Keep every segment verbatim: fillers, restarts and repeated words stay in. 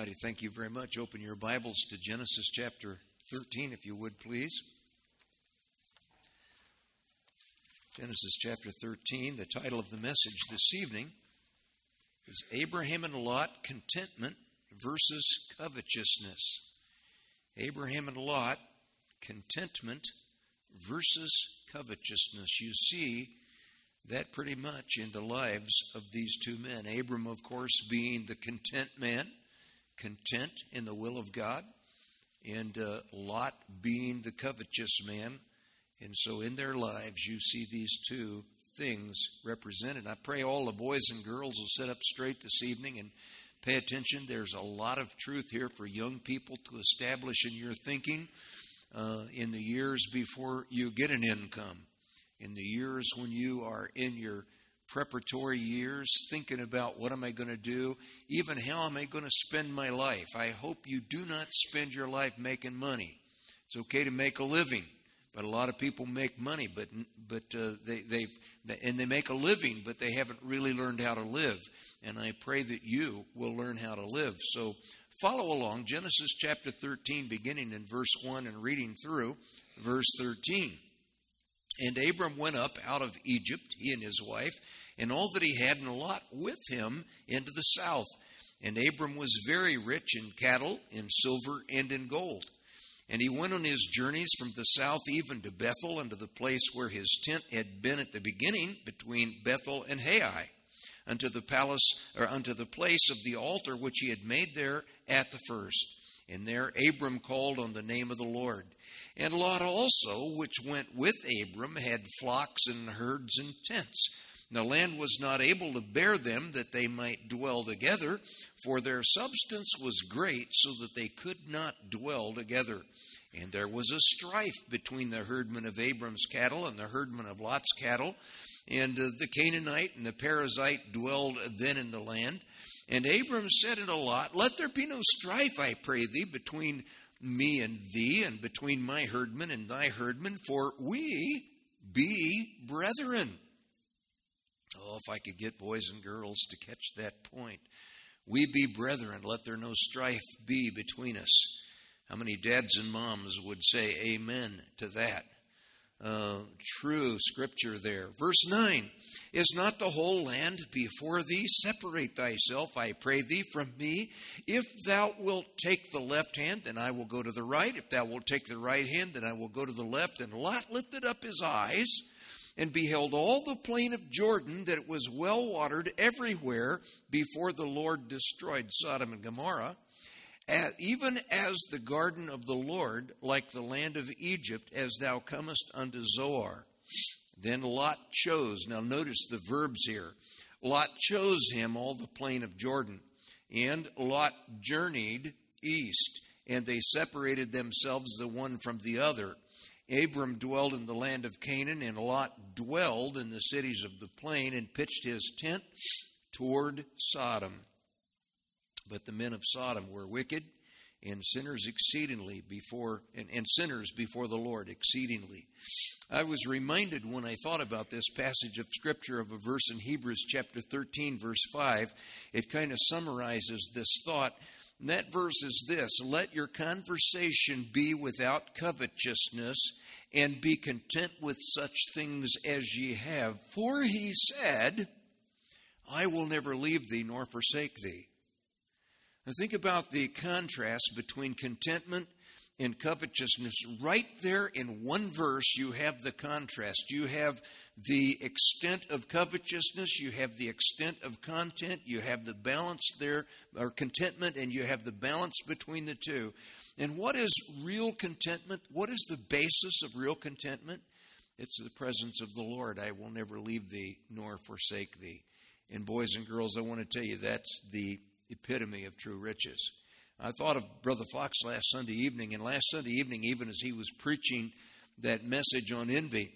righty, thank you very much. Open your Bibles to Genesis chapter thirteen, if you would, please. Genesis chapter thirteen, the title of the message this evening is Abraham and Lot, Contentment versus Covetousness. Abraham and Lot, Contentment versus Covetousness. You see that pretty much in the lives of these two men. Abram, of course, being the content man, content in the will of God, and uh, Lot being the covetous man. And so in their lives, you see these two things represented. I pray all the boys and girls will sit up straight this evening and pay attention. There's a lot of truth here for young people to establish in your thinking uh, in the years before you get an income. In the years when you are in your preparatory years, thinking about what am I going to do, even how am I going to spend my life. I hope you do not spend your life making money. It's okay to make a living, but a lot of people make money, but but uh, they they've and they make a living, but they haven't really learned how to live. And I pray that you will learn how to live. So follow along, Genesis chapter thirteen, beginning in verse one and reading through verse thirteen. And Abram went up out of Egypt, he and his wife, and all that he had, and Lot with him into the south. And Abram was very rich in cattle, in silver, and in gold. And he went on his journeys from the south even to Bethel, unto the place where his tent had been at the beginning, between Bethel and Hai, unto the palace, or unto the place of the altar which he had made there at the first. And there Abram called on the name of the Lord. And Lot also, which went with Abram, had flocks and herds and tents. The land was not able to bear them, that they might dwell together, for their substance was great, so that they could not dwell together. And there was a strife between the herdmen of Abram's cattle and the herdmen of Lot's cattle. And uh, the Canaanite and the Perizzite dwelled then in the land. And Abram said unto Lot, Let there be no strife, I pray thee, between me and thee, and between my herdmen and thy herdmen, for we be brethren. Oh, if I could get boys and girls to catch that point. We be brethren, let there no strife be between us. How many dads and moms would say amen to that? Uh, true scripture there. Verse nine, Is not the whole land before thee? Separate thyself, I pray thee, from me. If thou wilt take the left hand, then I will go to the right. If thou wilt take the right hand, then I will go to the left. And Lot lifted up his eyes and beheld all the plain of Jordan, that it was well watered everywhere, before the Lord destroyed Sodom and Gomorrah. Even as the garden of the Lord, like the land of Egypt, as thou comest unto Zoar. Then Lot chose, now notice the verbs here. Lot chose him all the plain of Jordan, and Lot journeyed east, and they separated themselves the one from the other. Abram dwelled in the land of Canaan, and Lot dwelled in the cities of the plain, and pitched his tent toward Sodom. But the men of Sodom were wicked, and sinners exceedingly before and, and sinners before the Lord exceedingly. I was reminded when I thought about this passage of Scripture of a verse in Hebrews chapter thirteen, verse five. It kind of summarizes this thought. And that verse is this: Let your conversation be without covetousness, and be content with such things as ye have. For he said, I will never leave thee nor forsake thee. Now think about the contrast between contentment and covetousness. Right there in one verse, you have the contrast. You have the extent of covetousness, you have the extent of content, you have the balance there, or contentment, and you have the balance between the two. And what is real contentment? What is the basis of real contentment? It's the presence of the Lord. I will never leave thee nor forsake thee. And boys and girls, I want to tell you that's the epitome of true riches. I thought of Brother Fox last Sunday evening, and last Sunday evening, even as he was preaching that message on envy,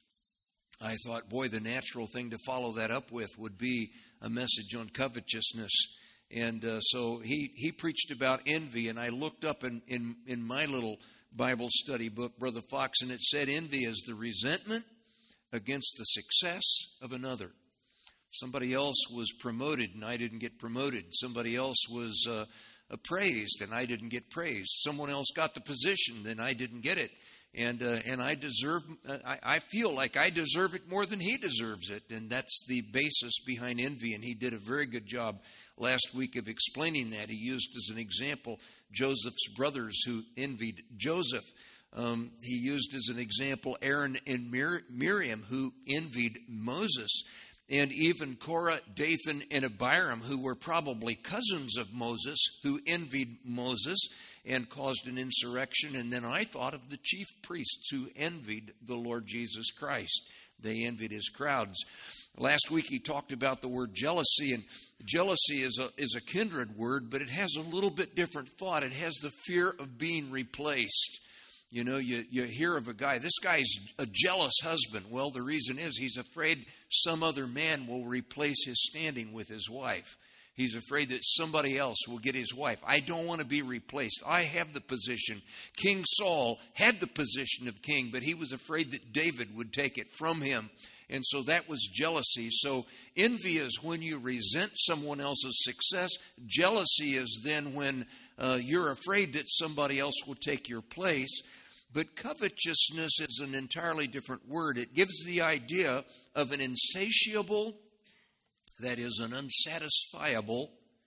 I thought, boy, the natural thing to follow that up with would be a message on covetousness. And uh, so he, he preached about envy, and I looked up in, in, in my little Bible study book, Brother Fox, and it said envy is the resentment against the success of another. Somebody else was promoted and I didn't get promoted. Somebody else was uh, uh, praised and I didn't get praised. Someone else got the position, then I didn't get it. And uh, and I deserve, uh, I, I feel like I deserve it more than he deserves it. And that's the basis behind envy. And he did a very good job last week of explaining that. He used as an example Joseph's brothers who envied Joseph. Um, he used as an example Aaron and Mir- Miriam who envied Moses. And even Korah, Dathan, and Abiram, who were probably cousins of Moses, who envied Moses and caused an insurrection. And then I thought of the chief priests who envied the Lord Jesus Christ. They envied his crowds. Last week he talked about the word jealousy, and jealousy is a, is a kindred word, but it has a little bit different thought. It has the fear of being replaced. You know, you, you hear of a guy, this guy's a jealous husband. Well, the reason is he's afraid some other man will replace his standing with his wife. He's afraid that somebody else will get his wife. I don't want to be replaced. I have the position. King Saul had the position of king, but he was afraid that David would take it from him. And so that was jealousy. So envy is when you resent someone else's success. Jealousy is then when uh, you're afraid that somebody else will take your place. But covetousness is an entirely different word. It gives the idea of an insatiable, that is, an unsatisfiable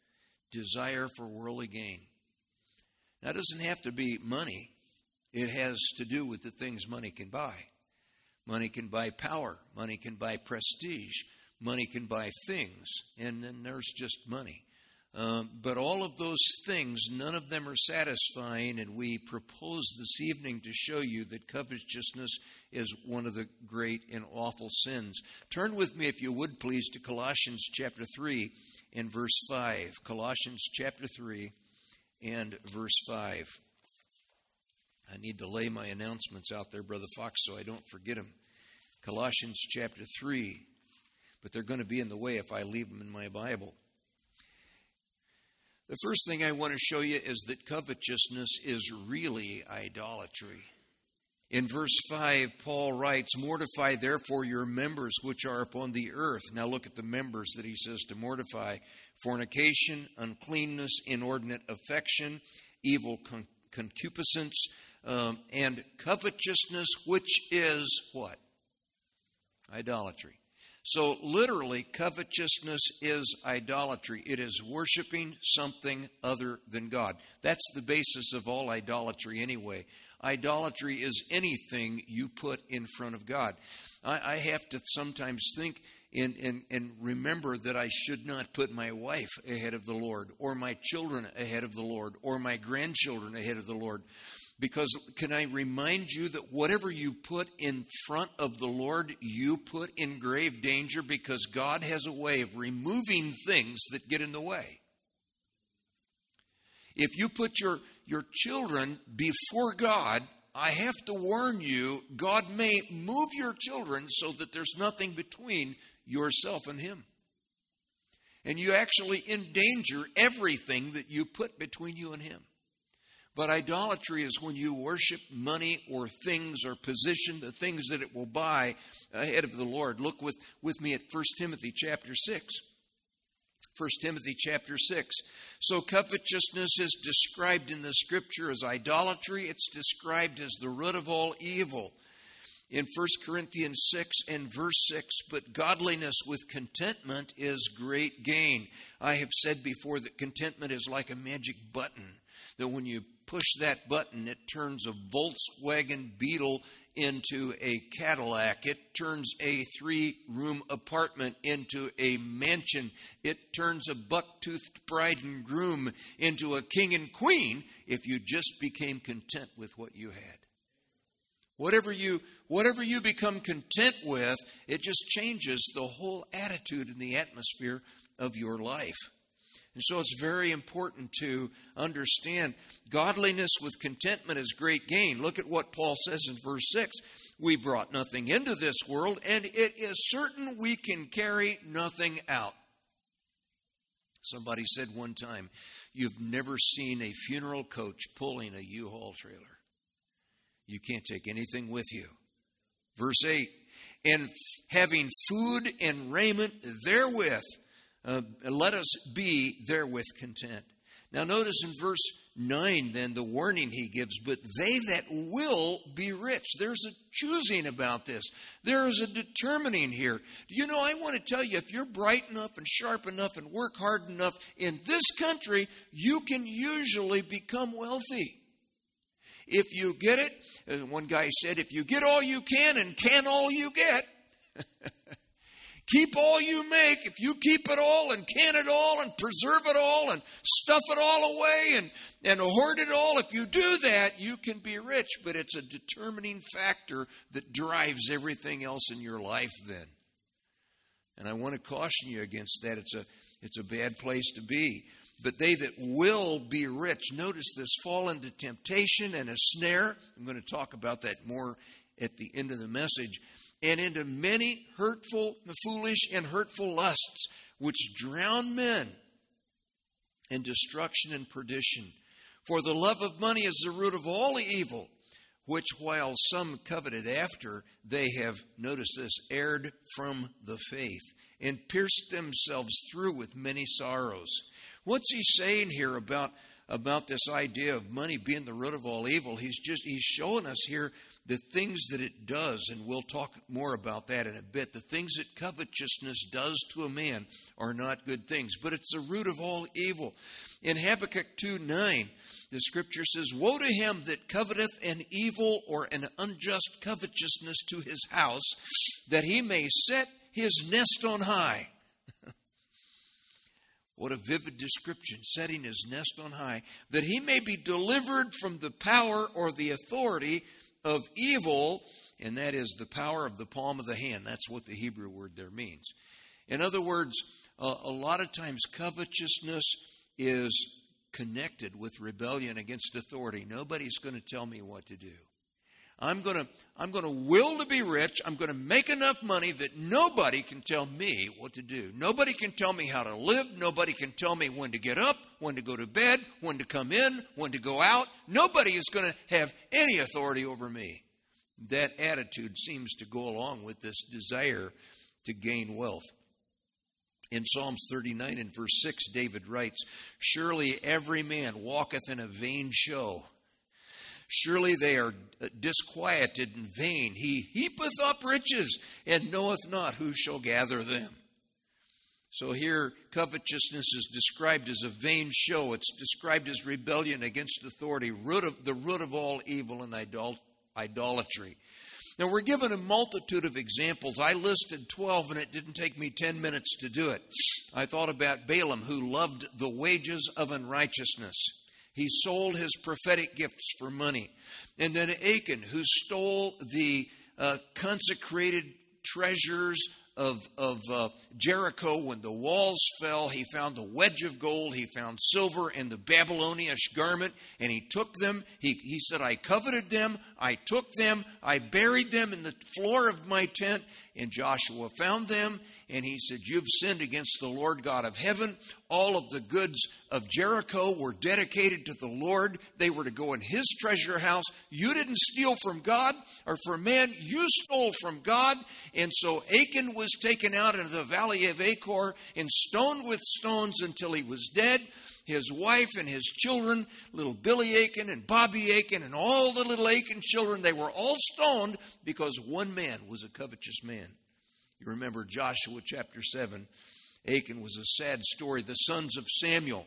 desire for worldly gain. Now, it doesn't have to be money. It has to do with the things money can buy. Money can buy power. Money can buy prestige. Money can buy things. And then there's just money. Um, but all of those things, none of them are satisfying, and we propose this evening to show you that covetousness is one of the great and awful sins. Turn with me, if you would please, to Colossians chapter three and verse five. Colossians chapter three and verse five. I need to lay my announcements out there, Brother Fox, so I don't forget them. Colossians chapter three, but they're going to be in the way if I leave them in my Bible. The first thing I want to show you is that covetousness is really idolatry. In verse five, Paul writes, "Mortify therefore your members which are upon the earth." Now look at the members that he says to mortify. Fornication, uncleanness, inordinate affection, evil con- concupiscence, um, and covetousness, which is what? Idolatry. So literally, covetousness is idolatry. It is worshiping something other than God. That's the basis of all idolatry anyway. Idolatry is anything you put in front of God. I, I have to sometimes think and, and, and remember that I should not put my wife ahead of the Lord, or my children ahead of the Lord, or my grandchildren ahead of the Lord. Because can I remind you that whatever you put in front of the Lord, you put in grave danger, because God has a way of removing things that get in the way. If you put your, your children before God, I have to warn you, God may move your children so that there's nothing between yourself and Him. And you actually endanger everything that you put between you and Him. But idolatry is when you worship money or things or position, the things that it will buy ahead of the Lord. Look with, with me at First Timothy chapter six. First Timothy chapter six. So covetousness is described in the Scripture as idolatry. It's described as the root of all evil. In First Corinthians six and verse six, "But godliness with contentment is great gain." I have said before that contentment is like a magic button, that when you push that button, it turns a Volkswagen Beetle into a Cadillac. It turns a three-room apartment into a mansion. It turns a buck-toothed bride and groom into a king and queen if you just became content with what you had. Whatever you, whatever you become content with, it just changes the whole attitude and the atmosphere of your life. And so it's very important to understand godliness with contentment is great gain. Look at what Paul says in verse six. "We brought nothing into this world, and it is certain we can carry nothing out." Somebody said one time, "You've never seen a funeral coach pulling a U-Haul trailer. You can't take anything with you." Verse eight, "And having food and raiment therewith, Uh, let us be therewith content." Now notice in verse nine then the warning he gives, but they that will be rich. There's a choosing about this. There is a determining here. You know, I want to tell you, if you're bright enough and sharp enough and work hard enough in this country, you can usually become wealthy. If you get it, as one guy said, if you get all you can and can all you get, keep all you make. If you keep it all and can it all and preserve it all and stuff it all away and, and hoard it all, if you do that, you can be rich. But it's a determining factor that drives everything else in your life then. And I want to caution you against that. It's a, it's a bad place to be. But they that will be rich, notice this, fall into temptation and a snare. I'm going to talk about that more at the end of the message. And into many hurtful, foolish, and hurtful lusts, which drown men in destruction and perdition. For the love of money is the root of all evil, which while some coveted after, they have, notice this, erred from the faith, and pierced themselves through with many sorrows. What's he saying here about, about this idea of money being the root of all evil? He's just he's showing us here the things that it does, and we'll talk more about that in a bit. The things that covetousness does to a man are not good things, but it's the root of all evil. In Habakkuk two nine, the scripture says, woe to him that coveteth an evil or an unjust covetousness to his house, that he may set his nest on high. What a vivid description, setting his nest on high, that he may be delivered from the power or the authority of evil, and that is the power of the palm of the hand. That's what the Hebrew word there means. In other words, uh, a lot of times covetousness is connected with rebellion against authority. Nobody's going to tell me what to do. I'm going to I'm going to will to be rich. I'm going to make enough money that nobody can tell me what to do. Nobody can tell me how to live. Nobody can tell me when to get up, when to go to bed, when to come in, when to go out. Nobody is going to have any authority over me. That attitude seems to go along with this desire to gain wealth. In Psalms thirty-nine and verse six, David writes, surely every man walketh in a vain show. Surely they are disquieted in vain. He heapeth up riches, and knoweth not who shall gather them. So here, covetousness is described as a vain show. It's described as rebellion against authority, root of, the root of all evil and idol, idolatry. Now, we're given a multitude of examples. I listed twelve, and it didn't take me ten minutes to do it. I thought about Balaam, who loved the wages of unrighteousness. He sold his prophetic gifts for money. And then Achan, who stole the uh, consecrated treasures of, of uh, Jericho. When the walls fell, he found the wedge of gold. He found silver and the Babylonian garment, and he took them. He, he said, I coveted them. I took them. I buried them in the floor of my tent. And Joshua found them, and he said, you've sinned against the Lord God of heaven. All of the goods of Jericho were dedicated to the Lord. They were to go in his treasure house. You didn't steal from God or from man. You stole from God. And so Achan was taken out into the valley of Achor and stoned with stones until he was dead. His wife and his children, little Billy Achan and Bobby Achan and all the little Achan children, they were all stoned because one man was a covetous man. You remember Joshua chapter seven. Achan was a sad story. The sons of Samuel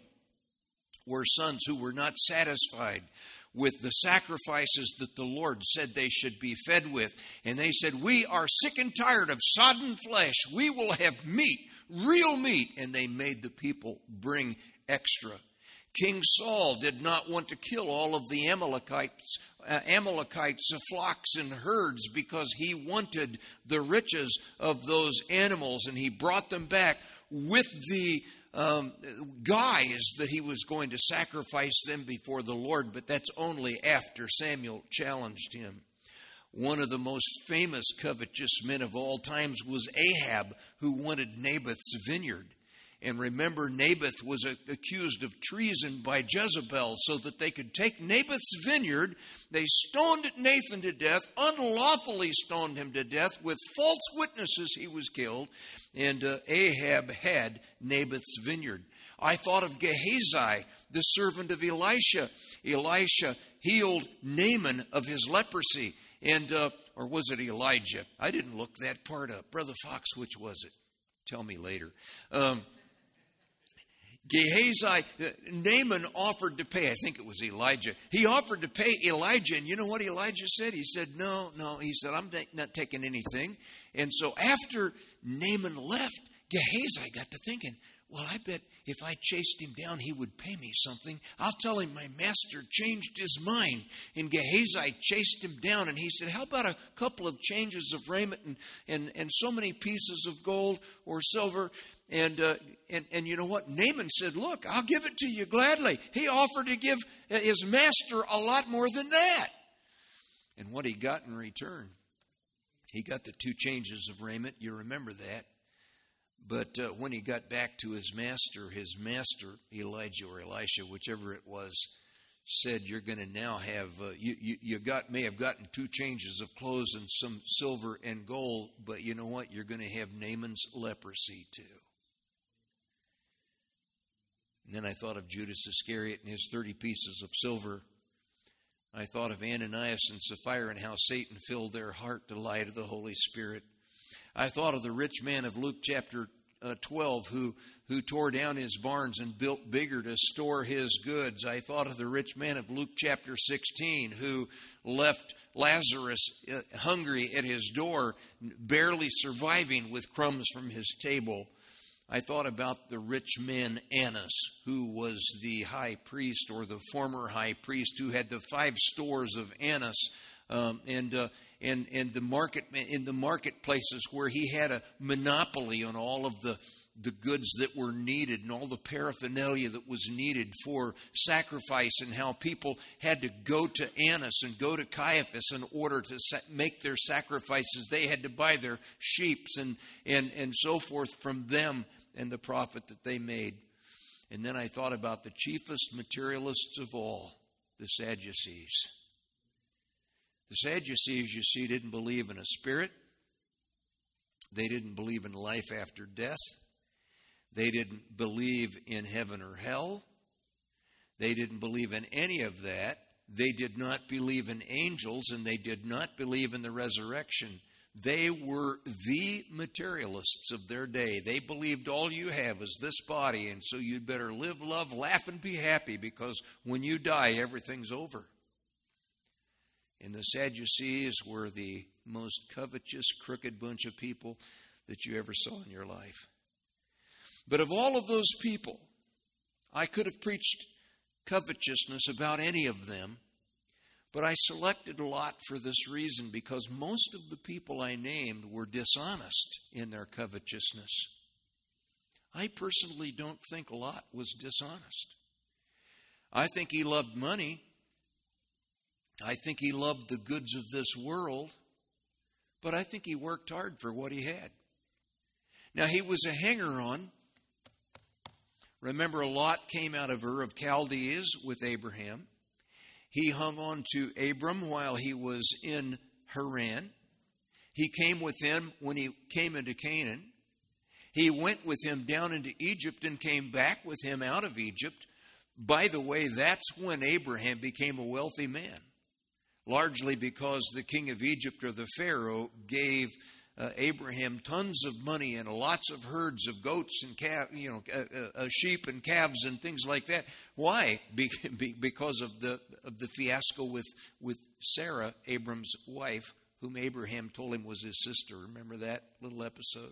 were sons who were not satisfied with the sacrifices that the Lord said they should be fed with. And they said, we are sick and tired of sodden flesh. We will have meat, real meat. And they made the people bring extra. King Saul did not want to kill all of the Amalekites, uh, Amalekites, uh, flocks and herds, because he wanted the riches of those animals, and he brought them back with the um, guise that he was going to sacrifice them before the Lord. But that's only after Samuel challenged him. One of the most famous covetous men of all times was Ahab, who wanted Naboth's vineyard. And remember, Naboth was accused of treason by Jezebel, so that they could take Naboth's vineyard. They stoned Nathan to death, unlawfully stoned him to death. With false witnesses he was killed, and uh, Ahab had Naboth's vineyard. I thought of Gehazi, the servant of Elisha. Elisha healed Naaman of his leprosy. And, uh, or was it Elijah? I didn't look that part up. Brother Fox, which was it? Tell me later. Um, Gehazi, Naaman offered to pay. I think it was Elijah. He offered to pay Elijah. And you know what Elijah said? He said, no, no. He said, I'm not taking anything. And so after Naaman left, Gehazi got to thinking, well, I bet if I chased him down, he would pay me something. I'll tell him my master changed his mind. And Gehazi chased him down, and he said, how about a couple of changes of raiment and, and, and so many pieces of gold or silver? And, uh, and and you know what? Naaman said, look, I'll give it to you gladly. He offered to give his master a lot more than that. And what he got in return, he got the two changes of raiment. You remember that. But uh, when he got back to his master, his master, Elijah or Elisha, whichever it was, said, you're going to now have, uh, you, you, you got may have gotten two changes of clothes and some silver and gold, but you know what? You're going to have Naaman's leprosy too. And then I thought of Judas Iscariot and his thirty pieces of silver. I thought of Ananias and Sapphira and how Satan filled their heart to lie to the Holy Spirit. I thought of the rich man of Luke chapter uh, twelve who, who tore down his barns and built bigger to store his goods. I thought of the rich man of Luke chapter sixteen who left Lazarus uh, hungry at his door, barely surviving with crumbs from his table. I thought about the rich man Annas, who was the high priest or the former high priest who had the five stores of Annas, um, and uh, and and the market in the marketplaces where he had a monopoly on all of the the goods that were needed and all the paraphernalia that was needed for sacrifice, and how people had to go to Annas and go to Caiaphas in order to make their sacrifices. They had to buy their sheep and and and so forth from them and the profit that they made. And then I thought about the chiefest materialists of all, the Sadducees. The Sadducees, you see, didn't believe in a spirit. They didn't believe in life after death. They didn't believe in heaven or hell. They didn't believe in any of that. They did not believe in angels, and they did not believe in the resurrection. They were the materialists of their day. They believed all you have is this body, and so you'd better live, love, laugh, and be happy, because when you die, everything's over. And the Sadducees were the most covetous, crooked bunch of people that you ever saw in your life. But of all of those people, I could have preached covetousness about any of them, but I selected Lot for this reason, because most of the people I named were dishonest in their covetousness. I personally don't think Lot was dishonest. I think he loved money. I think he loved the goods of this world, but I think he worked hard for what he had. Now, he was a hanger-on. Remember, Lot came out of Ur of Chaldees with Abraham. He hung on to Abram while he was in Haran. He came with him when he came into Canaan. He went with him down into Egypt and came back with him out of Egypt. By the way, that's when Abraham became a wealthy man, largely because the king of Egypt, or the Pharaoh, gave uh, Abraham tons of money and lots of herds of goats and calf, you know, uh, uh, sheep and calves and things like that. Why? Be, be, because of the of the fiasco with with Sarah, Abram's wife, whom Abraham told him was his sister. Remember that little episode?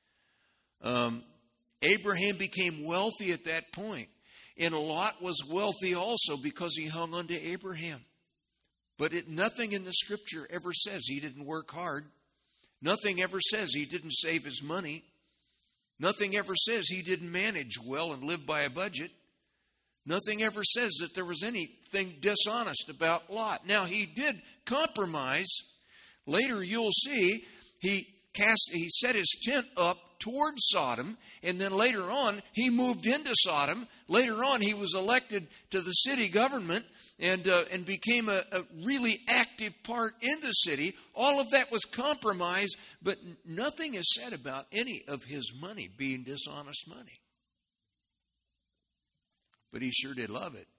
Um, Abraham became wealthy at that point, and Lot was wealthy also because he hung on to Abraham. But it, nothing in the Scripture ever says he didn't work hard. Nothing ever says he didn't save his money. Nothing ever says he didn't manage well and live by a budget. Nothing ever says that there was anything dishonest about Lot. Now, he did compromise. Later, you'll see, he cast, he set his tent up towards Sodom, and then later on, he moved into Sodom. Later on, he was elected to the city government and uh, and became a, a really active part in the city. All of that was compromise, but nothing is said about any of his money being dishonest money. but he sure did love it.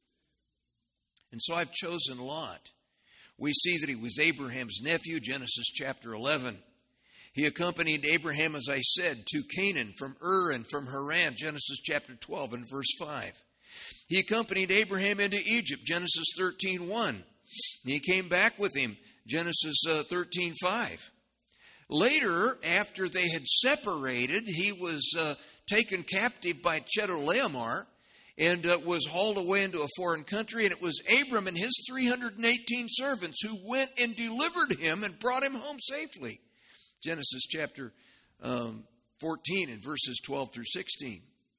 And so I've chosen Lot. We see that he was Abraham's nephew, Genesis chapter eleven. He accompanied Abraham, as I said, to Canaan from Ur and from Haran, Genesis chapter twelve and verse five. He accompanied Abraham into Egypt, Genesis thirteen one. He came back with him, Genesis uh, thirteen five. Later, after they had separated, he was uh, taken captive by Chedorlaomer and uh, was hauled away into a foreign country. And it was Abram and his three hundred eighteen servants who went and delivered him and brought him home safely. Genesis chapter um, fourteen and verses twelve through sixteen.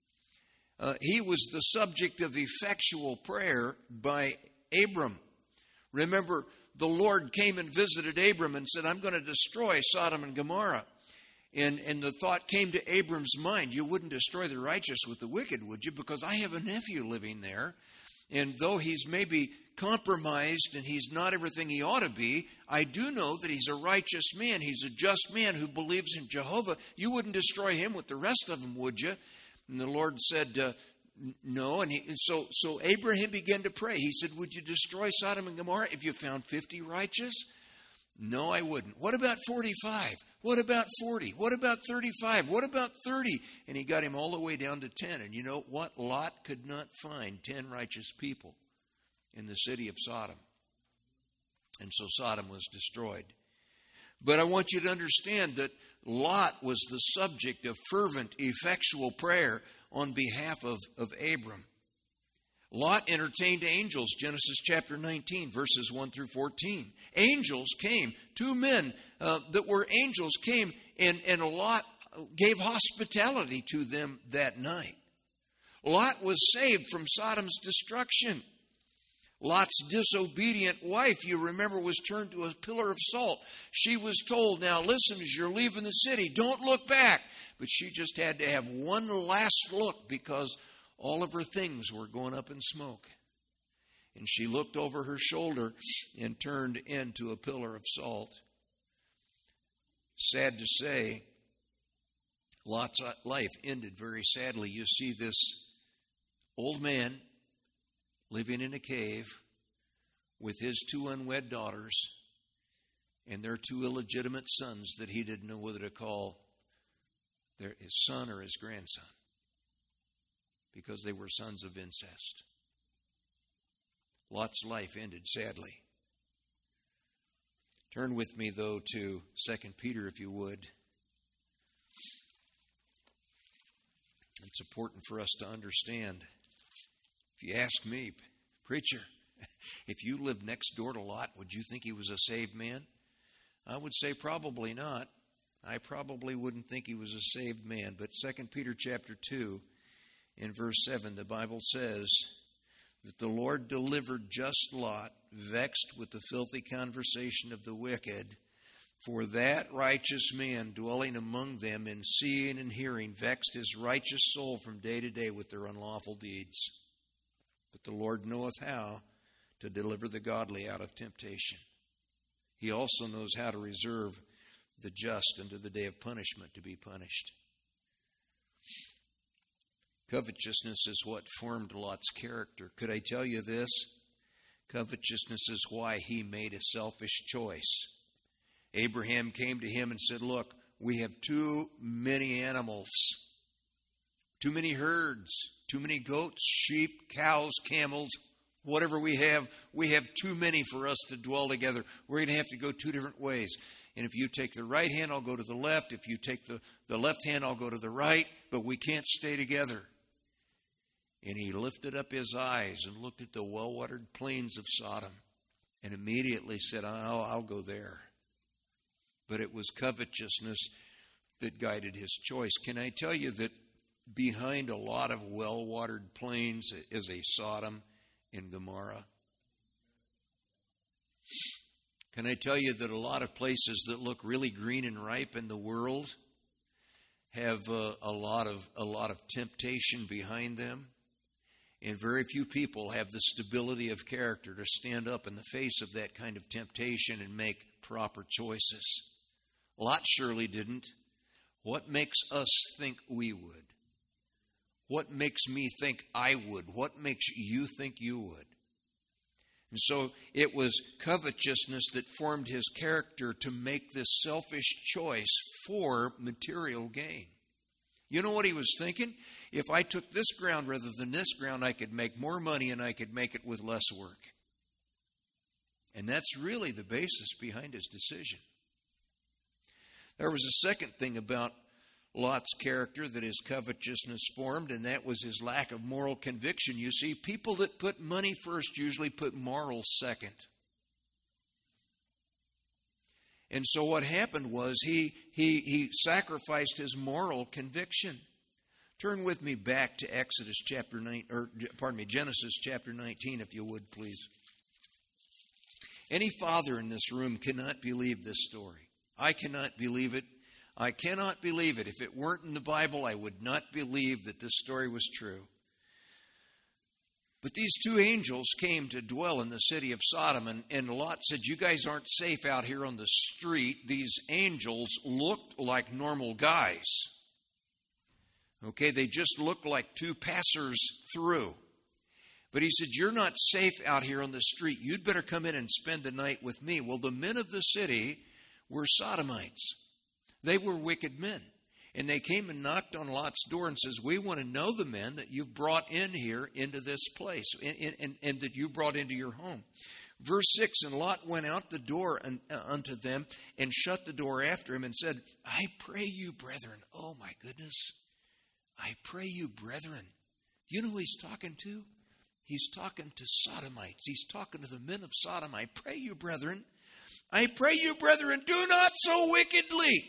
Uh, he was the subject of effectual prayer by Abram. Remember, the Lord came and visited Abram and said, I'm going to destroy Sodom and Gomorrah. And, and the thought came to Abram's mind, you wouldn't destroy the righteous with the wicked, would you? Because I have a nephew living there. And though he's maybe compromised and he's not everything he ought to be, I do know that he's a righteous man. He's a just man who believes in Jehovah. You wouldn't destroy him with the rest of them, would you? And the Lord said, uh, no. And, he, and so, so Abraham began to pray. He said, would you destroy Sodom and Gomorrah if you found fifty righteous? No, I wouldn't. What about forty-five? What about forty? What about thirty-five? What about thirty? And he got him all the way down to ten. And you know what? Lot could not find ten righteous people in the city of Sodom. And so Sodom was destroyed. But I want you to understand that Lot was the subject of fervent, effectual prayer on behalf of, of Abram. Lot entertained angels, Genesis chapter nineteen, verses one through fourteen. Angels came, two men uh, that were angels came, and, and Lot gave hospitality to them that night. Lot was saved from Sodom's destruction. Lot's disobedient wife, you remember, was turned to a pillar of salt. She was told, now listen, as you're leaving the city, don't look back. But she just had to have one last look because all of her things were going up in smoke. And she looked over her shoulder and turned into a pillar of salt. Sad to say, Lot's life ended very sadly. You see this old man living in a cave with his two unwed daughters and their two illegitimate sons that he didn't know whether to call their, his son or his grandson, because they were sons of incest. Lot's life ended sadly. Turn with me, though, to Second Peter, if you would. It's important for us to understand. If you ask me, preacher, if you lived next door to Lot, would you think he was a saved man? I would say probably not. I probably wouldn't think he was a saved man. But Second Peter chapter two, in verse seven, the Bible says that the Lord delivered just Lot, vexed with the filthy conversation of the wicked. For that righteous man dwelling among them in seeing and hearing vexed his righteous soul from day to day with their unlawful deeds. But the Lord knoweth how to deliver the godly out of temptation. He also knows how to reserve the just unto the day of punishment to be punished. Covetousness is what formed Lot's character. Could I tell you this? Covetousness is why he made a selfish choice. Abraham came to him and said, look, we have too many animals, too many herds, too many goats, sheep, cows, camels, whatever we have. We have too many for us to dwell together. We're going to have to go two different ways. And if you take the right hand, I'll go to the left. If you take the, the left hand, I'll go to the right. But we can't stay together. And he lifted up his eyes and looked at the well-watered plains of Sodom and immediately said, oh, I'll go there. But it was covetousness that guided his choice. Can I tell you that behind a lot of well-watered plains is a Sodom and Gomorrah? Can I tell you that a lot of places that look really green and ripe in the world have uh, a lot of a lot of temptation behind them? And very few people have the stability of character to stand up in the face of that kind of temptation and make proper choices. Lot surely didn't. What makes us think we would? What makes me think I would? What makes you think you would? And so it was covetousness that formed his character to make this selfish choice for material gain. You know what he was thinking? If I took this ground rather than this ground, I could make more money and I could make it with less work. And that's really the basis behind his decision. There was a second thing about Lot's character that his covetousness formed, and that was his lack of moral conviction. You see, people that put money first usually put morals second. And so what happened was he, he, he sacrificed his moral conviction. Turn with me back to Exodus chapter nine, or pardon me, Genesis chapter nineteen, if you would, please. Any father in this room cannot believe this story. I cannot believe it. I cannot believe it. If it weren't in the Bible, I would not believe that this story was true. But these two angels came to dwell in the city of Sodom, and, and Lot said, you guys aren't safe out here on the street. These angels looked like normal guys. Okay, they just looked like two passers through. But he said, you're not safe out here on the street. You'd better come in and spend the night with me. Well, the men of the city were Sodomites. They were wicked men. And they came and knocked on Lot's door and says, we want to know the men that you've brought in here into this place and, and, and that you brought into your home. Verse six, and Lot went out the door unto them and shut the door after him and said, I pray you, brethren. Oh, my goodness. I pray you, brethren. You know who he's talking to? He's talking to Sodomites. He's talking to the men of Sodom. I pray you, brethren. I pray you, brethren, do not so wickedly.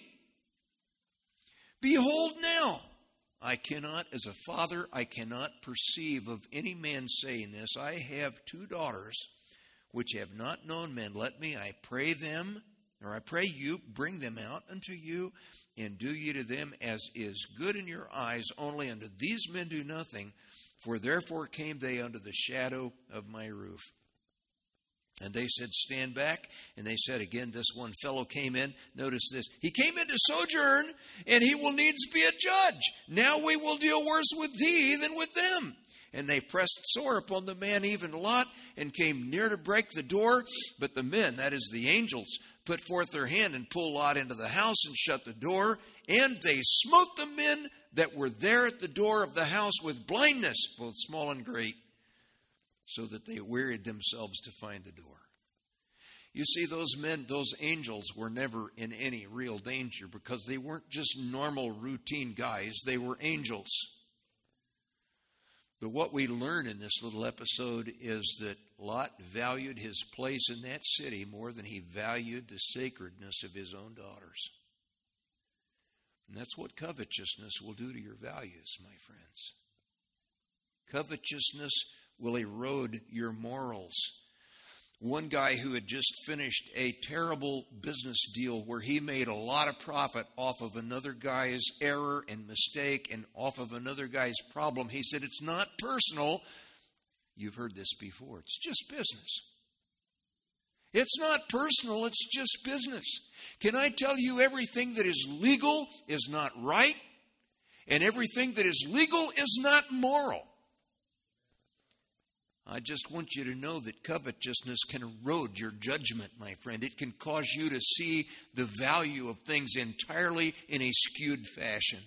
Behold now, I cannot, as a father, I cannot perceive of any man saying this. I have two daughters which have not known men. Let me, I pray them, or I pray you, bring them out unto you, and do ye to them as is good in your eyes. Only unto these men do nothing, for therefore came they under the shadow of my roof. And they said, stand back. And they said, again, this one fellow came in. Notice this. He came in to sojourn, and he will needs be a judge. Now we will deal worse with thee than with them. And they pressed sore upon the man, even Lot, and came near to break the door. But the men, that is the angels, put forth their hand and pulled Lot into the house and shut the door. And they smote the men that were there at the door of the house with blindness, both small and great, so that they wearied themselves to find the door. You see, those men, those angels were never in any real danger because they weren't just normal routine guys. They were angels. But what we learn in this little episode is that Lot valued his place in that city more than he valued the sacredness of his own daughters. And that's what covetousness will do to your values, my friends. Covetousness will erode your morals. One guy who had just finished a terrible business deal where he made a lot of profit off of another guy's error and mistake and off of another guy's problem, he said, it's not personal. You've heard this before. It's just business. It's not personal. It's just business. Can I tell you, everything that is legal is not right, and everything that is legal is not moral. I just want you to know that covetousness can erode your judgment, my friend. It can cause you to see the value of things entirely in a skewed fashion.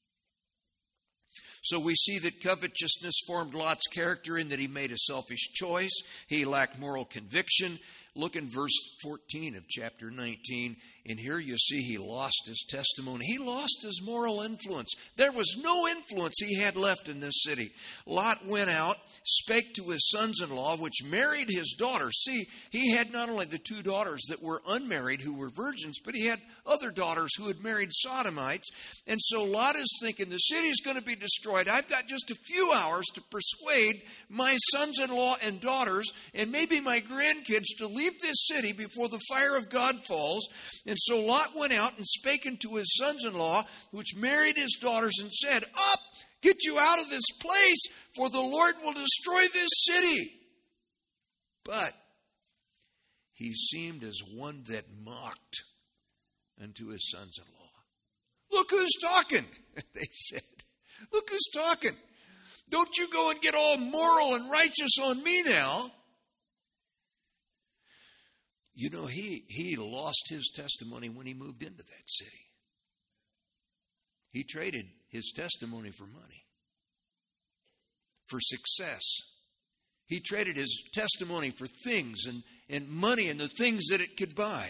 So we see that covetousness formed Lot's character in that he made a selfish choice. He lacked moral conviction. Look in verse fourteen of chapter nineteen, and here you see he lost his testimony. He lost his moral influence. There was no influence he had left in this city. Lot went out, spake to his sons-in-law, which married his daughters. See, he had not only the two daughters that were unmarried, who were virgins, but he had other daughters who had married Sodomites. And so Lot is thinking, the city's going to be destroyed. I've got just a few hours to persuade my sons-in-law and daughters, and maybe my grandkids, to leave this city before the fire of God falls. And so Lot went out and spake unto his sons-in-law, which married his daughters, and said, up, get you out of this place, for the Lord will destroy this city. But he seemed as one that mocked unto his sons-in-law. Look who's talking, they said. Look who's talking. Don't you go and get all moral and righteous on me now. You know, he, he lost his testimony when he moved into that city. He traded his testimony for money, for success. He traded his testimony for things and, and money and the things that it could buy.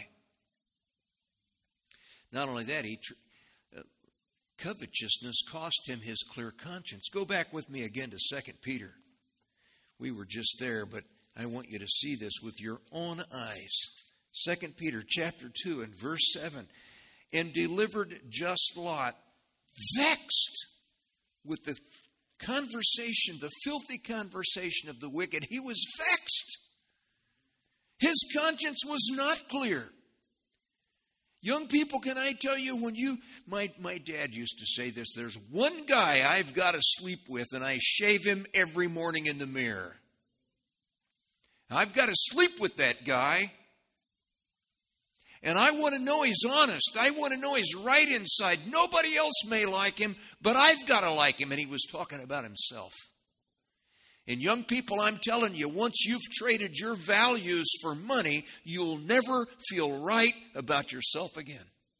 Not only that, he uh, covetousness cost him his clear conscience. Go back with me again to Second Peter. We were just there, but I want you to see this with your own eyes. Second Peter chapter two and verse seven. And delivered just Lot, vexed with the conversation, the filthy conversation of the wicked. He was vexed. His conscience was not clear. Young people, can I tell you, when you, my, my dad used to say this, there's one guy I've got to sleep with, and I shave him every morning in the mirror. I've got to sleep with that guy. And I want to know he's honest. I want to know he's right inside. Nobody else may like him, but I've got to like him. And he was talking about himself. And young people, I'm telling you, once you've traded your values for money, you'll never feel right about yourself again.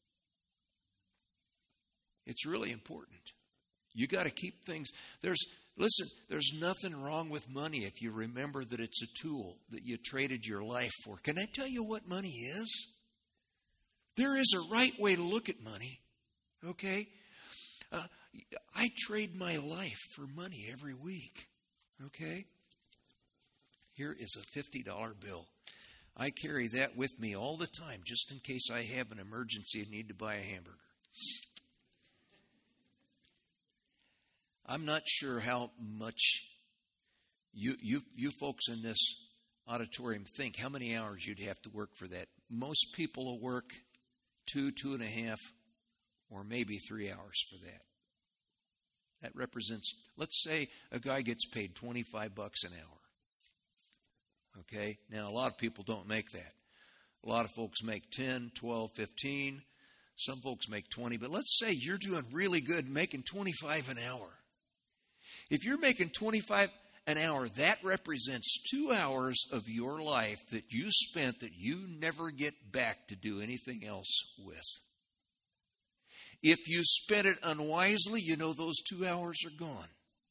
It's really important. You got to keep things. There's, listen, there's nothing wrong with money if you remember that it's a tool that you traded your life for. Can I tell you what money is? There is a right way to look at money, okay? Uh, I trade my life for money every week, okay? Here is a fifty dollar bill. I carry that with me all the time just in case I have an emergency and need to buy a hamburger. I'm not sure how much you, you, you folks in this auditorium think how many hours you'd have to work for that. Most people will work two, two and a half, or maybe three hours for that. That represents, let's say a guy gets paid twenty-five bucks an hour. Okay? Now, a lot of people don't make that. A lot of folks make ten, twelve, fifteen. Some folks make twenty. But let's say you're doing really good making twenty-five an hour. If you're making twenty-five an hour, that represents two hours of your life that you spent that you never get back to do anything else with. If you spent it unwisely, you know those two hours are gone.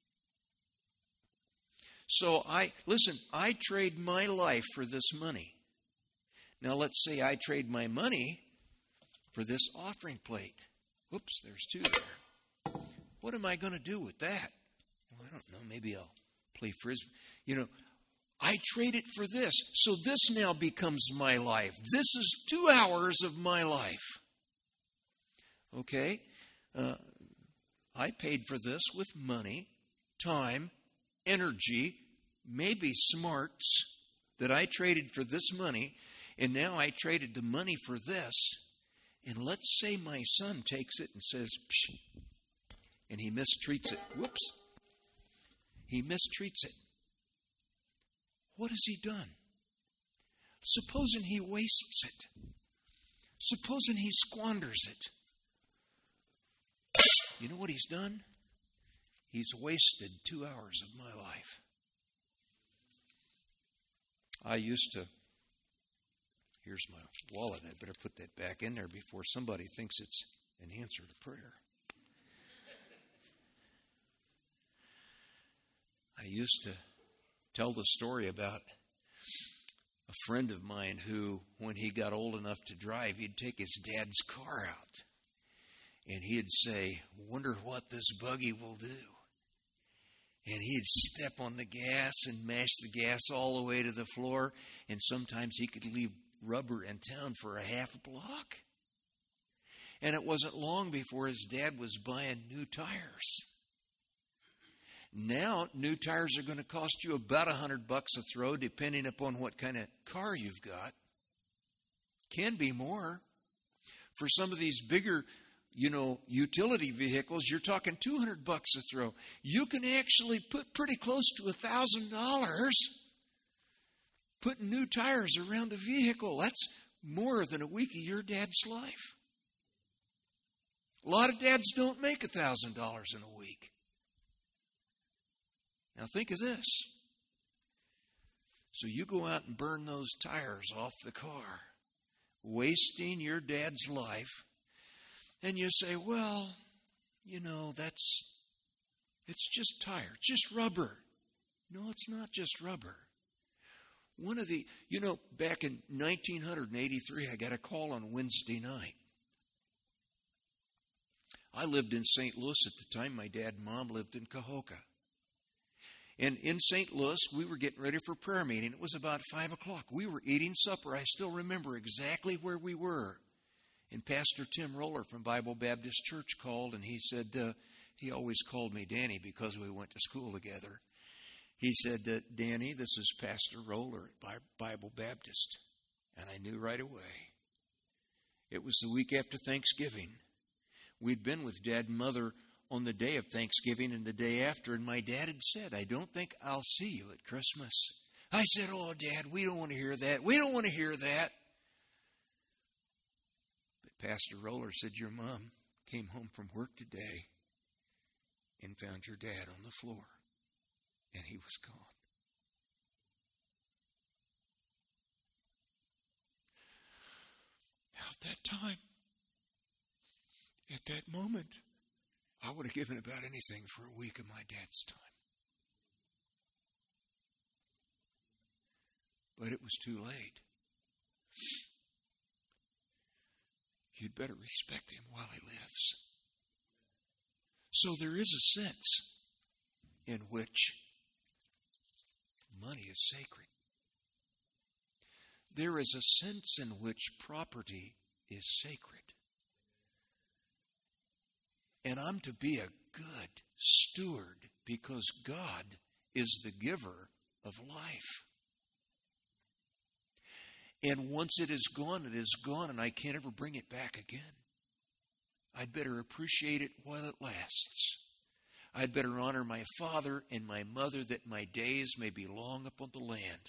So I, listen, I trade my life for this money. Now let's say I trade my money for this offering plate. Whoops, there's two there. What am I going to do with that? Well, I don't know, maybe I'll play frisbee. You know, I trade it for this. So this now becomes my life. This is two hours of my life. Okay? Uh, I paid for this with money, time, energy, maybe smarts that I traded for this money. And now I traded the money for this. And let's say my son takes it and says, psh, and he mistreats it. Whoops. He mistreats it. What has he done? Supposing he wastes it. Supposing he squanders it. You know what he's done? He's wasted two hours of my life. I used to, here's my wallet. I better put that back in there before somebody thinks it's an answer to prayer. I used to tell the story about a friend of mine who, when he got old enough to drive, he'd take his dad's car out. And he'd say, wonder what this buggy will do. And he'd step on the gas and mash the gas all the way to the floor. And sometimes he could leave rubber in town for a half a block. And it wasn't long before his dad was buying new tires. Now, new tires are going to cost you about a hundred bucks a throw, depending upon what kind of car you've got. Can be more. For some of these bigger, you know, utility vehicles, you're talking two hundred bucks a throw. You can actually put pretty close to a thousand dollars putting new tires around a vehicle. That's more than a week of your dad's life. A lot of dads don't make a thousand dollars in a week. Now think of this. So you go out and burn those tires off the car, wasting your dad's life, and you say, well, you know, that's, it's just tire, just rubber. No, it's not just rubber. One of the, you know, back in nineteen eighty-three, I got a call on Wednesday night. I lived in Saint Louis at the time. My dad and mom lived in Cahokia. And in Saint Louis, we were getting ready for prayer meeting. It was about five o'clock. We were eating supper. I still remember exactly where we were. And Pastor Tim Roller from Bible Baptist Church called, and he said, uh, he always called me Danny because we went to school together. He said, uh, Danny, this is Pastor Roller at Bible Baptist. And I knew right away. It was the week after Thanksgiving. We'd been with Dad and Mother on the day of Thanksgiving and the day after, and my dad had said, I don't think I'll see you at Christmas. I said, oh, Dad, we don't want to hear that. We don't want to hear that. But Pastor Roller said, your mom came home from work today and found your dad on the floor, and he was gone. Now at that time, at that moment, I would have given about anything for a week of my dad's time. But it was too late. You'd better respect him while he lives. So there is a sense in which money is sacred. There is a sense in which property is sacred. And I'm to be a good steward because God is the giver of life. And once it is gone, it is gone, and I can't ever bring it back again. I'd better appreciate it while it lasts. I'd better honor my father and my mother that my days may be long upon the land.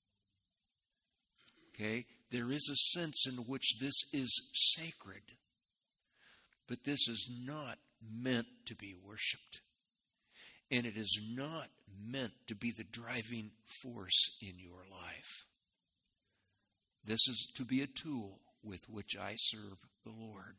Okay? There is a sense in which this is sacred. But this is not meant to be worshipped. And it is not meant to be the driving force in your life. This is to be a tool with which I serve the Lord.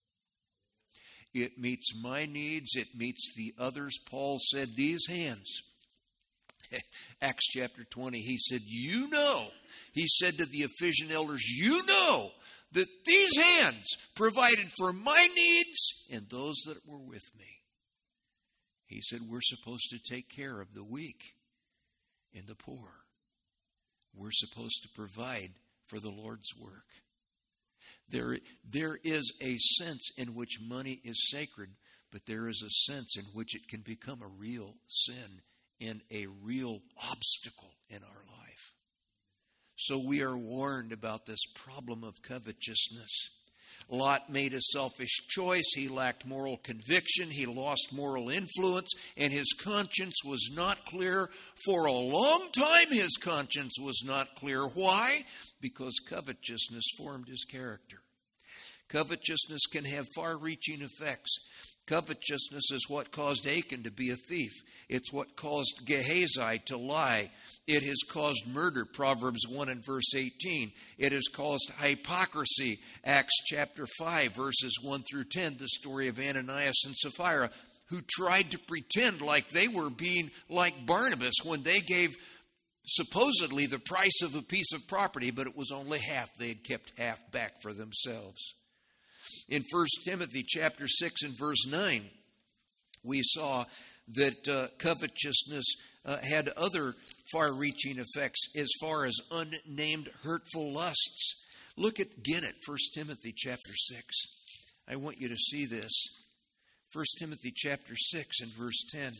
It meets my needs. It meets the others. Paul said, these hands. Acts chapter twenty, he said, you know. He said to the Ephesian elders, you know that these hands provided for my needs and those that were with me. He said we're supposed to take care of the weak and the poor. We're supposed to provide for the Lord's work. There, there is a sense in which money is sacred, but there is a sense in which it can become a real sin and a real obstacle in our life. So we are warned about this problem of covetousness. Lot made a selfish choice. He lacked moral conviction. He lost moral influence, and his conscience was not clear. For a long time, his conscience was not clear. Why? Because covetousness formed his character. Covetousness can have far-reaching effects. Covetousness is what caused Achan to be a thief. It's what caused Gehazi to lie. It has caused murder, Proverbs one and verse eighteen. It has caused hypocrisy, Acts chapter five, verses one through ten, the story of Ananias and Sapphira, who tried to pretend like they were being like Barnabas when they gave supposedly the price of a piece of property, but it was only half. They had kept half back for themselves. In First Timothy chapter six and verse nine, we saw that uh, covetousness uh, had other far-reaching effects as far as unnamed hurtful lusts. Look at, again at First Timothy chapter six. I want you to see this. First Timothy chapter six and verse ten.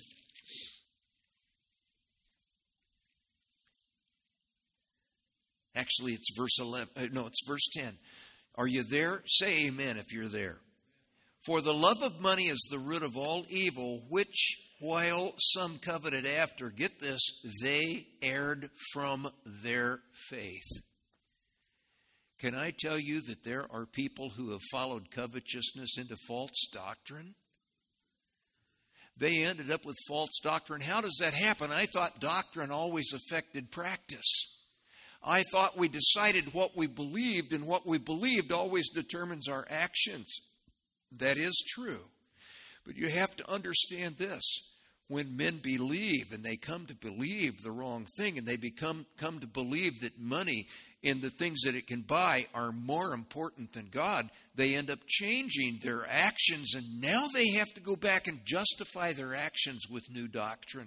Actually, it's verse eleven. Uh, no, it's verse ten. Are you there? Say amen if you're there. For the love of money is the root of all evil, which while some coveted after, get this, they erred from their faith. Can I tell you that there are people who have followed covetousness into false doctrine? they ended up with false doctrine. How does that happen? I thought doctrine always affected practice. I thought we decided what we believed, and what we believed always determines our actions. That is true. But you have to understand this. When men believe, and they come to believe the wrong thing, and they become come to believe that money and the things that it can buy are more important than God, they end up changing their actions, and now they have to go back and justify their actions with new doctrine.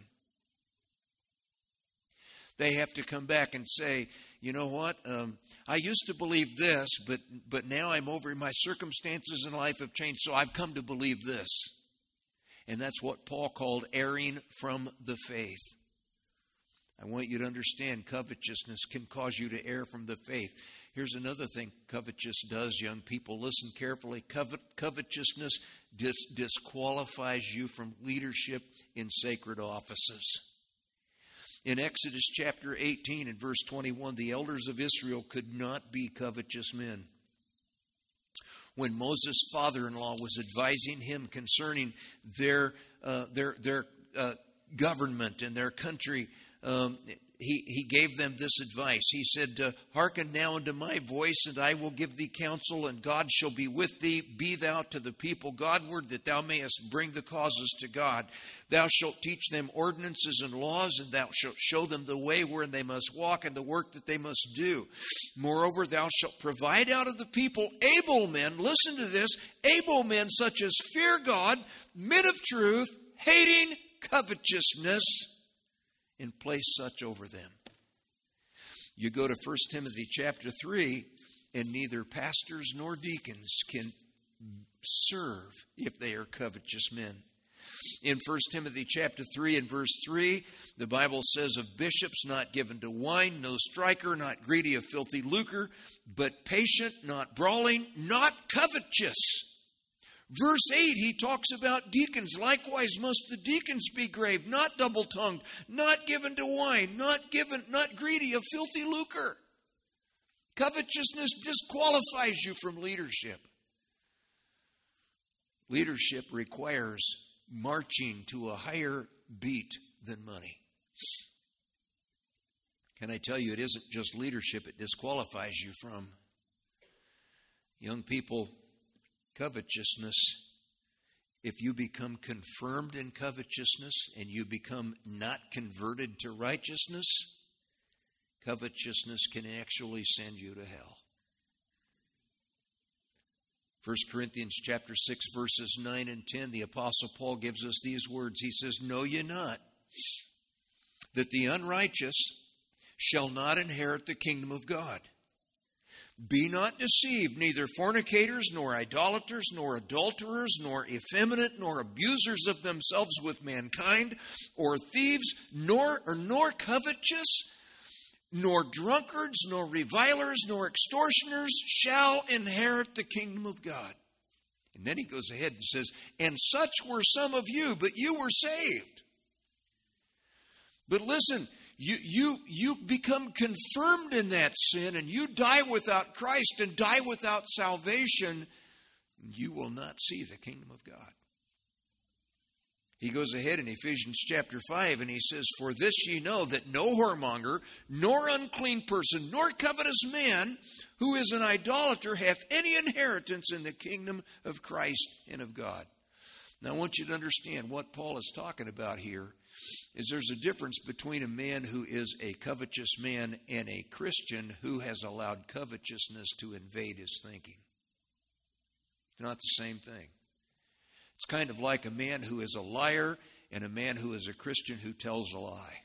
They have to come back and say, you know what, um, I used to believe this, but but now I'm over, my circumstances in life have changed, so I've come to believe this. And that's what Paul called erring from the faith. I want you to understand, covetousness can cause you to err from the faith. Here's another thing covetousness does, young people. Listen carefully. Covet, covetousness dis- disqualifies you from leadership in sacred offices. In Exodus chapter eighteen and verse twenty-one, the elders of Israel could not be covetous men. When Moses' father-in-law was advising him concerning their uh, their their uh, government and their country, um, he he gave them this advice. He said, uh, "Hearken now unto my voice, and I will give thee counsel, and God shall be with thee. Be thou to the people Godward, that thou mayest bring the causes to God. Thou shalt teach them ordinances and laws, and thou shalt show them the way wherein they must walk, and the work that they must do. Moreover, thou shalt provide out of the people able men," listen to this, "able men such as fear God, men of truth, hating covetousness, and place such over them." You go to First Timothy chapter three, and neither pastors nor deacons can serve if they are covetous men. In First Timothy chapter three and verse three, the Bible says of bishops, not given to wine, no striker, not greedy of filthy lucre, but patient, not brawling, not covetous. Verse eight, he talks about deacons. Likewise must the deacons be grave, not double-tongued, not given to wine, not given, not greedy of filthy lucre. Covetousness disqualifies you from leadership. Leadership requires marching to a higher beat than money. Can I tell you, it isn't just leadership it disqualifies you from. Young people, covetousness, if you become confirmed in covetousness and you become not converted to righteousness, covetousness can actually send you to hell. First Corinthians chapter six, verses nine and ten, the Apostle Paul gives us these words. He says, "Know ye not that the unrighteous shall not inherit the kingdom of God? Be not deceived, neither fornicators, nor idolaters, nor adulterers, nor effeminate, nor abusers of themselves with mankind, or thieves, nor, or, nor covetous, nor drunkards, nor revilers, nor extortioners shall inherit the kingdom of God." And then he goes ahead and says, "And such were some of you, but you were saved." But listen, you, you, you become confirmed in that sin, and you die without Christ and die without salvation, you will not see the kingdom of God. He goes ahead in Ephesians chapter five and he says, "For this ye know, that no whoremonger, nor unclean person, nor covetous man, who is an idolater, hath any inheritance in the kingdom of Christ and of God." Now I want you to understand what Paul is talking about here is there's a difference between a man who is a covetous man and a Christian who has allowed covetousness to invade his thinking. It's not the same thing. It's kind of like a man who is a liar and a man who is a Christian who tells a lie.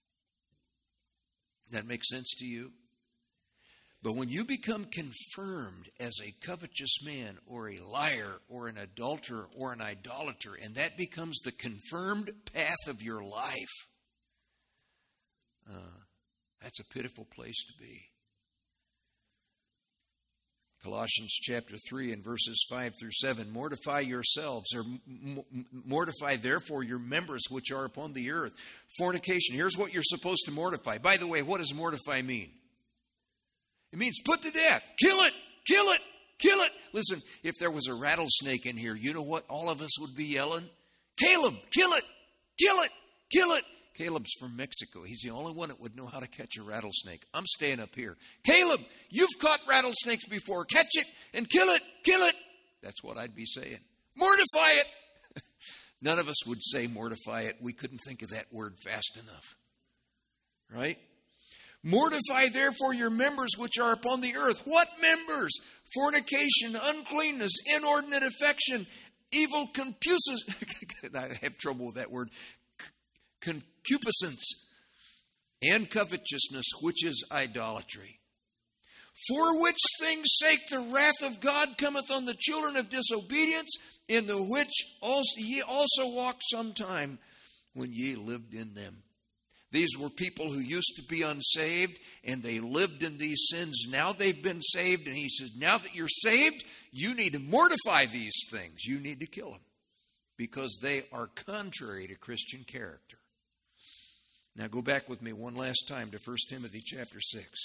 That makes sense to you? But when you become confirmed as a covetous man or a liar or an adulterer or an idolater, and that becomes the confirmed path of your life, uh, that's a pitiful place to be. Colossians chapter three and verses five through seven, "Mortify yourselves, or m- mortify therefore your members which are upon the earth." Fornication, here's what you're supposed to mortify. By the way, what does mortify mean? It means put to death. Kill it, kill it, kill it. Listen, if there was a rattlesnake in here, you know what all of us would be yelling? Caleb, kill it, kill it, kill it. Caleb's from Mexico. He's the only one that would know how to catch a rattlesnake. I'm staying up here. Caleb, you've caught rattlesnakes before. Catch it and kill it, kill it. That's what I'd be saying. Mortify it. None of us would say mortify it. We couldn't think of that word fast enough. Right? Mortify therefore your members which are upon the earth. What members? Fornication, uncleanness, inordinate affection, evil concupiscence. I have trouble with that word. Concupiscence and covetousness, which is idolatry. For which things' sake the wrath of God cometh on the children of disobedience, in the which also ye also walked sometime when ye lived in them. These were people who used to be unsaved, and they lived in these sins. Now they've been saved, and he says, now that you're saved, you need to mortify these things. You need to kill them, because they are contrary to Christian character. Now go back with me one last time to First Timothy chapter six.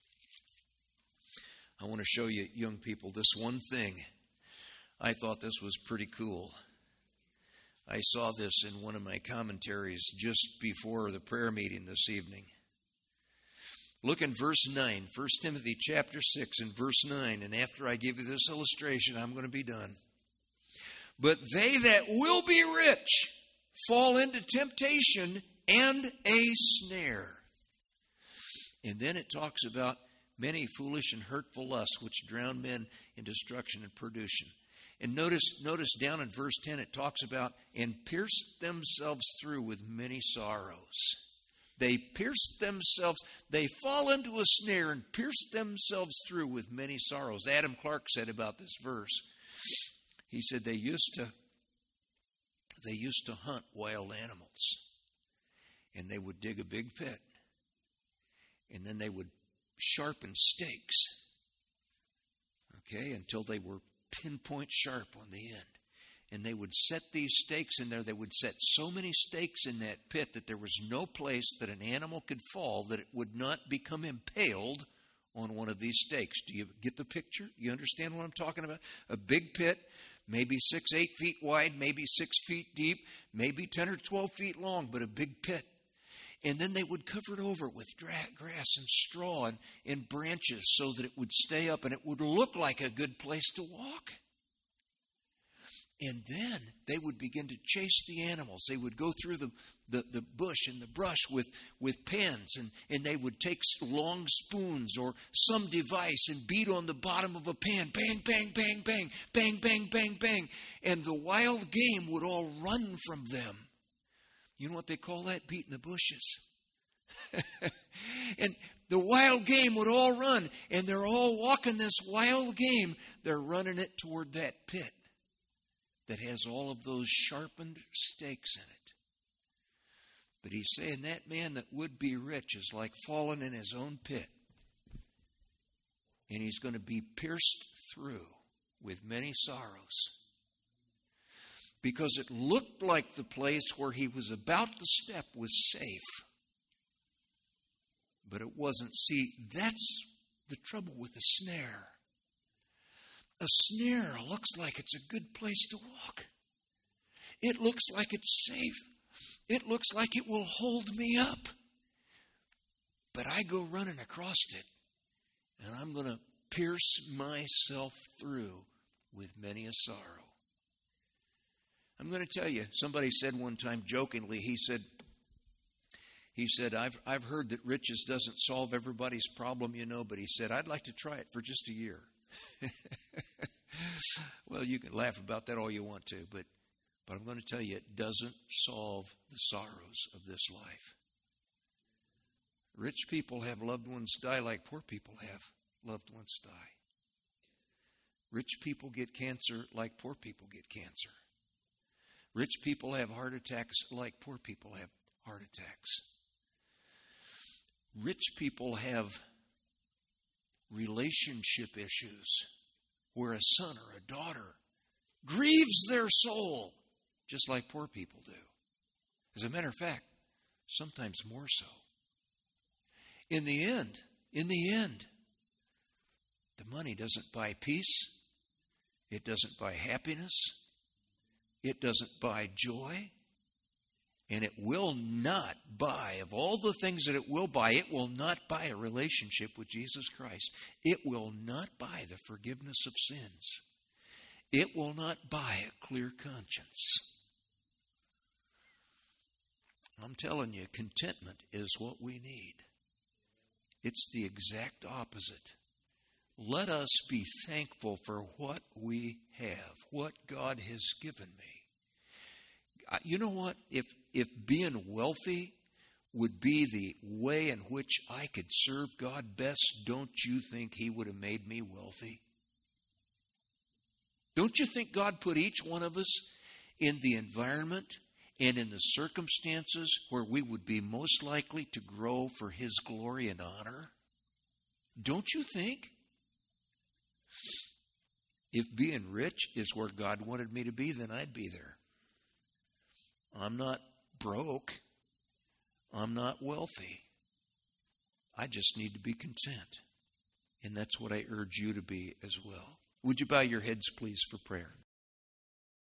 I want to show you, young people, this one thing. I thought this was pretty cool. I saw this in one of my commentaries just before the prayer meeting this evening. Look in verse nine, First Timothy chapter six and verse nine, and after I give you this illustration, I'm going to be done. But they that will be rich fall into temptation and a snare. And then it talks about many foolish and hurtful lusts which drown men in destruction and perdition. And notice, notice down in verse ten, it talks about, and pierced themselves through with many sorrows. They pierced themselves, they fall into a snare and pierced themselves through with many sorrows. Adam Clark said about this verse, he said they used to, they used to hunt wild animals. And they would dig a big pit. And then they would sharpen stakes. Okay, until they were pinpoint sharp on the end. And they would set these stakes in there. They would set so many stakes in that pit that there was no place that an animal could fall that it would not become impaled on one of these stakes. Do you get the picture? You understand what I'm talking about? A big pit, maybe six, eight feet wide, maybe six feet deep, maybe ten or twelve feet long, but a big pit. And then they would cover it over with grass and straw and, and branches so that it would stay up and it would look like a good place to walk. And then they would begin to chase the animals. They would go through the, the, the bush and the brush with, with pans, and, and they would take long spoons or some device and beat on the bottom of a pan. Bang, bang, bang, bang, bang, bang, bang, bang. And the wild game would all run from them. You know what they call that? Beating the bushes. And the wild game would all run, and they're all walking this wild game. They're running it toward that pit that has all of those sharpened stakes in it. But he's saying that man that would be rich is like falling in his own pit. And he's going to be pierced through with many sorrows. Because it looked like the place where he was about to step was safe. But it wasn't. See, that's the trouble with the snare. A snare looks like it's a good place to walk. It looks like it's safe. It looks like it will hold me up. But I go running across it, and I'm going to pierce myself through with many a sorrow. I'm going to tell you, somebody said one time jokingly, he said, he said, I've, I've heard that riches doesn't solve everybody's problem, you know, but he said, I'd like to try it for just a year. Well, you can laugh about that all you want to, but, but I'm going to tell you, it doesn't solve the sorrows of this life. Rich people have loved ones die like poor people have loved ones die. Rich people get cancer like poor people get cancer. Rich people have heart attacks like poor people have heart attacks. Rich people have relationship issues where a son or a daughter grieves their soul, just like poor people do. As a matter of fact, sometimes more so. In the end, in the end, the money doesn't buy peace. It doesn't buy happiness. It doesn't buy joy. And it will not buy, of all the things that it will buy, it will not buy a relationship with Jesus Christ. It will not buy the forgiveness of sins. It will not buy a clear conscience. I'm telling you, contentment is what we need. It's the exact opposite. Let us be thankful for what we have, what God has given me. You know what? If if being wealthy would be the way in which I could serve God best, don't you think He would have made me wealthy? Don't you think God put each one of us in the environment and in the circumstances where we would be most likely to grow for His glory and honor? Don't you think? If being rich is where God wanted me to be, then I'd be there. I'm not broke. I'm not wealthy. I just need to be content. And that's what I urge you to be as well. Would you bow your heads, please, for prayer?